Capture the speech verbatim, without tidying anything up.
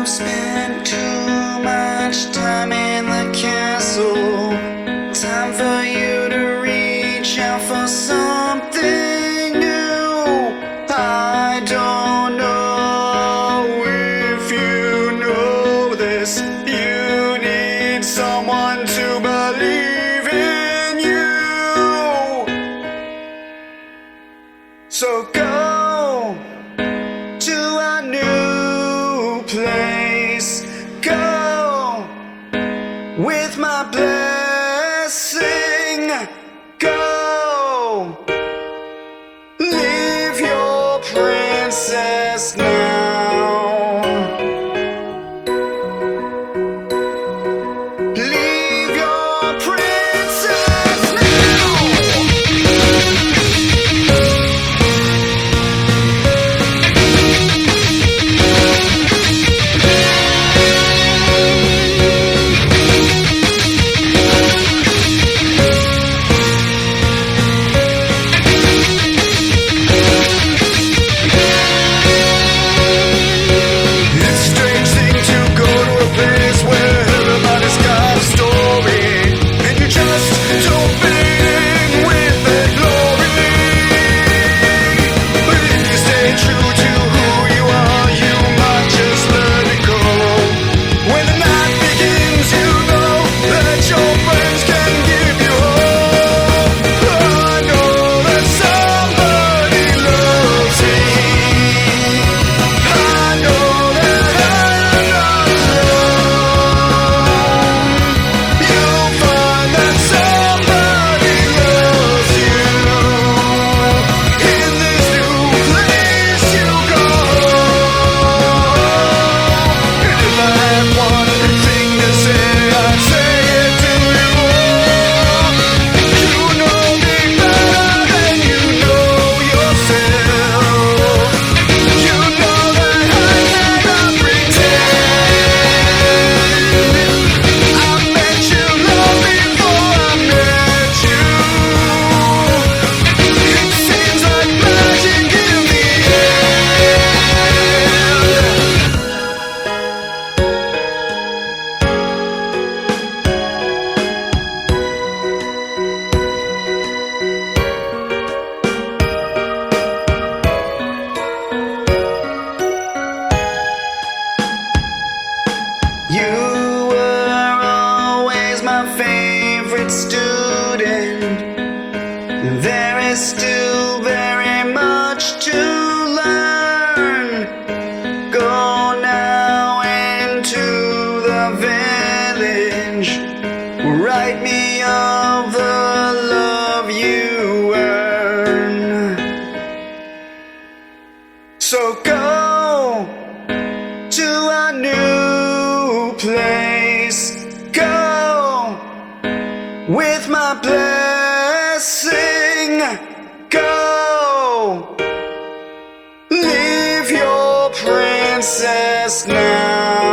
You've spent too much time in the castle. Time for you to reach out for something new. I don't know if you know this. You need someone to believe in you. So go to a new place. Go with my blessing. Go leave your princess now. Leave your princess now. You were always my favorite student. There is still very much to learn. Go now into the village. Write me of the love you earn. So go to a new place. Go with my blessing. Go leave your princess now.